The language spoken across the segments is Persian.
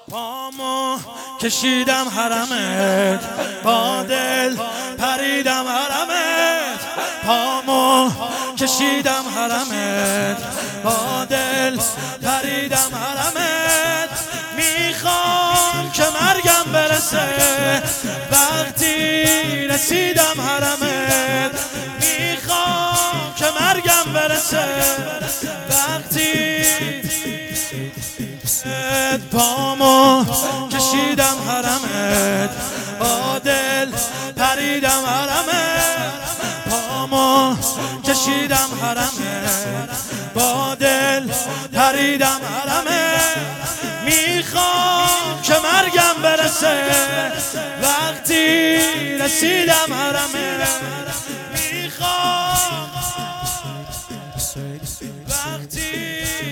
پامو کشیدم حرمت، با دل پریدم حرمت. پامو کشیدم حرمت، با دل پریدم حرمت. میخوام که مرگم برسه وقتی رسیدم حرمت. میخوام که مرگم برسه وقتی پامو کشیدم حرمت، با دل پریدم حرمت. پامو کشیدم حرمت، با دل پریدم حرمت. میخوام که مرگم برسه وقتی رسیدم حرمت. میخوام وقتی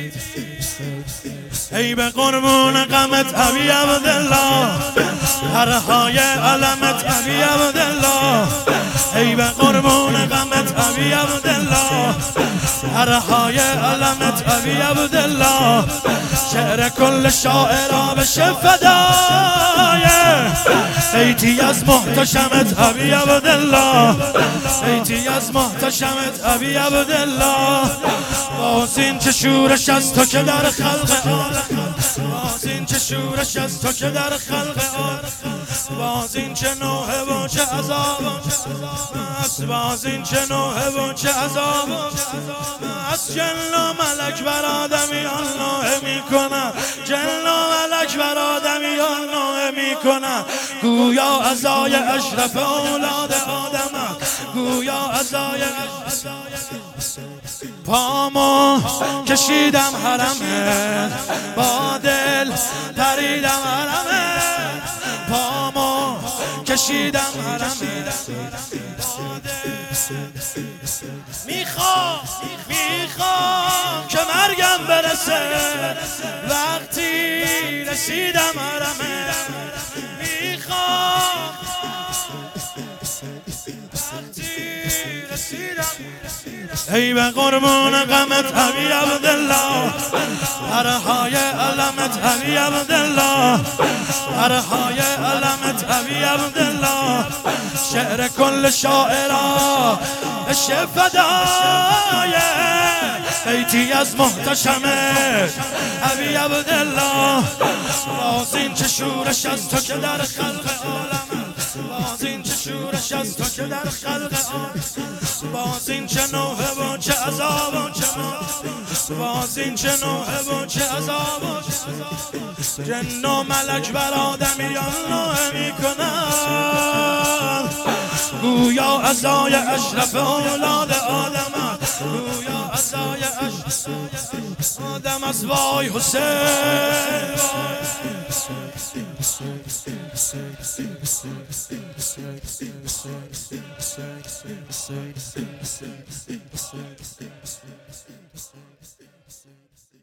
ای به قربون غمت ابی عبدالله، پرهای علمت ابی عبدالله. ای به قربون غمت ابی عبدالله، پرهای علمت ابی عبدالله. شعر کل شاعرها بشه فدای بیتی از محتشمت ابی عبدالله. بیتی از محتشمت ابی عبدالله. باز این چه شورش از تو که در خلق عالم، باز این چه شورش از تو که در خلق عالم. باز این چه نوحه و چه عذاب است، باز این چه نوحه و چه عذاب است. جن و ملک بر آدمیان نوحه میکنن، جن و ملک بر آدمیان نوحه میکنن. گویا عزای اشرف اولاد آدم است، گویا عزای پامو کشیدم حرمت، با دل پریدم حرمت. پامو کشیدم حرمت، با دل میخوام که مرگم برسه وقتی رسیدم حرمت. میخوام ای به قربون غمت ابی عبدالله، پرهای علمت ابی عبدالله. پرهای علمت ابی عبدالله. شعر کل شاعرها بشه فدای بیتی از محتشمت ابی عبدالله. باز این چه شورش از تو که در خلق عالم، باز این چه شورش از تو که در خلق عالم. باز این چه نوحه و چه عذاب و چه باز این چه نوحه و چه عذاب و چه. جن و ملک بر آدمیان نوحه میکنن، گویا عزای اشرف اولاد آدم است، گویا عزای اشرف آدم است. وای حسین.